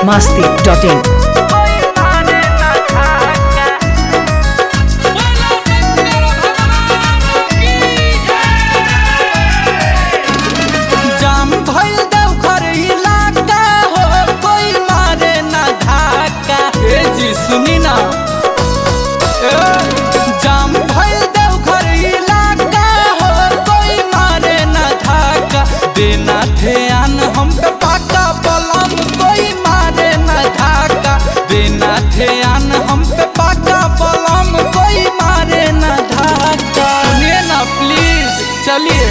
biharmasti.in सुनी ना जाम भइल देवघर इलाका हो कोई मारे ना धाका देना ध्यान हम पे पाका बलम कोई मारे ना धाका देना ध्यान हम पे पाका बलम कोई मारे ना धाका सुनिए ना प्लीज चलिए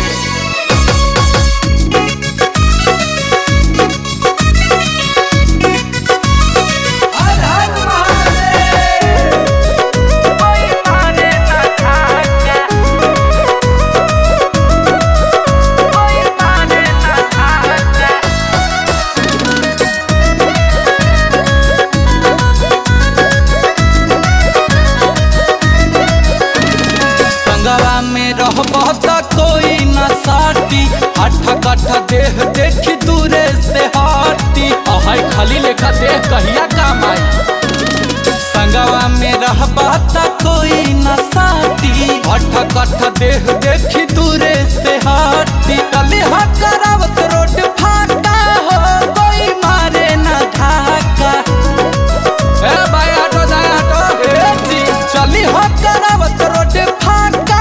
कोई न साटी अठा कठा देह देखी दूरे से हटी अहाई खाली लेखा देह कहिया काम आई संगवा में रहबा त कोई न साटी अठा कठा देह देखी दूरे से हटी गली हकरावत रोड फाटा हो कोई मारे न धाका ए भाई आटो जाए आटो ए जी चली हकरावत रोड फाटा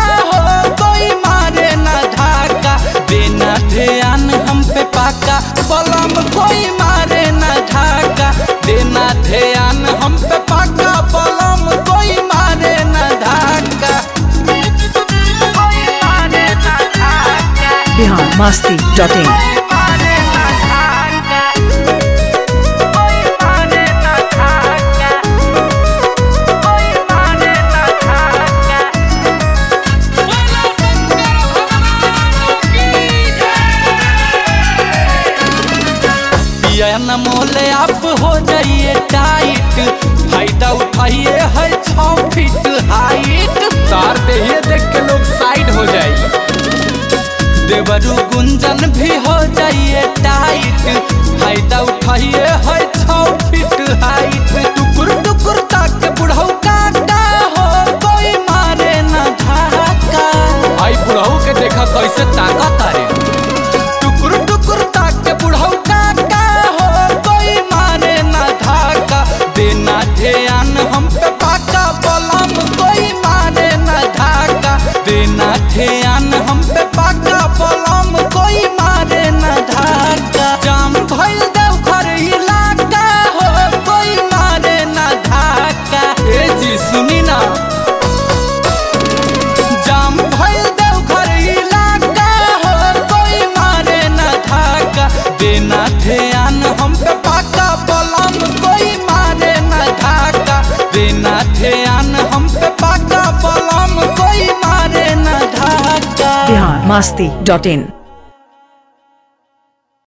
ध्यान हम पे पाका बलम कोई मारे ना धाका देना ध्यान हम पे पाका बलम कोई मारे ना धाका biharmasti.in न मोले आप हो जाइए टाइट फायदा उठाइए है 6 फीट हाइट तार पे ये देख के लोग साइड हो जाइए देवरू गुंजन भी हो जाइए टाइट फायदा उठाइए है 6 फीट हाइट टुकुर टुकुर ताक बुढ़ऊ काका हो कोई मारे ना धाका आई बुढ़ऊ के देखा कैसे ताका तारे टुकुर टुकुर ताक बुढ़ऊ देना ध्यान हम पे पाका बलम कोई मारे ना धाका देना ध्यान हम पे पाका बलम कोई मारे ना धाका जाम भइल देवघर इलाका हो कोई मारे ना धाका ए जी सुनी ना जाम भइल देवघर इलाका हो कोई मारे ना धाका देना ध्यान हम पे पाका बलम कोई देना ध्यान हम पे पाका बलम कोई मारे ना धाका biharmasti.in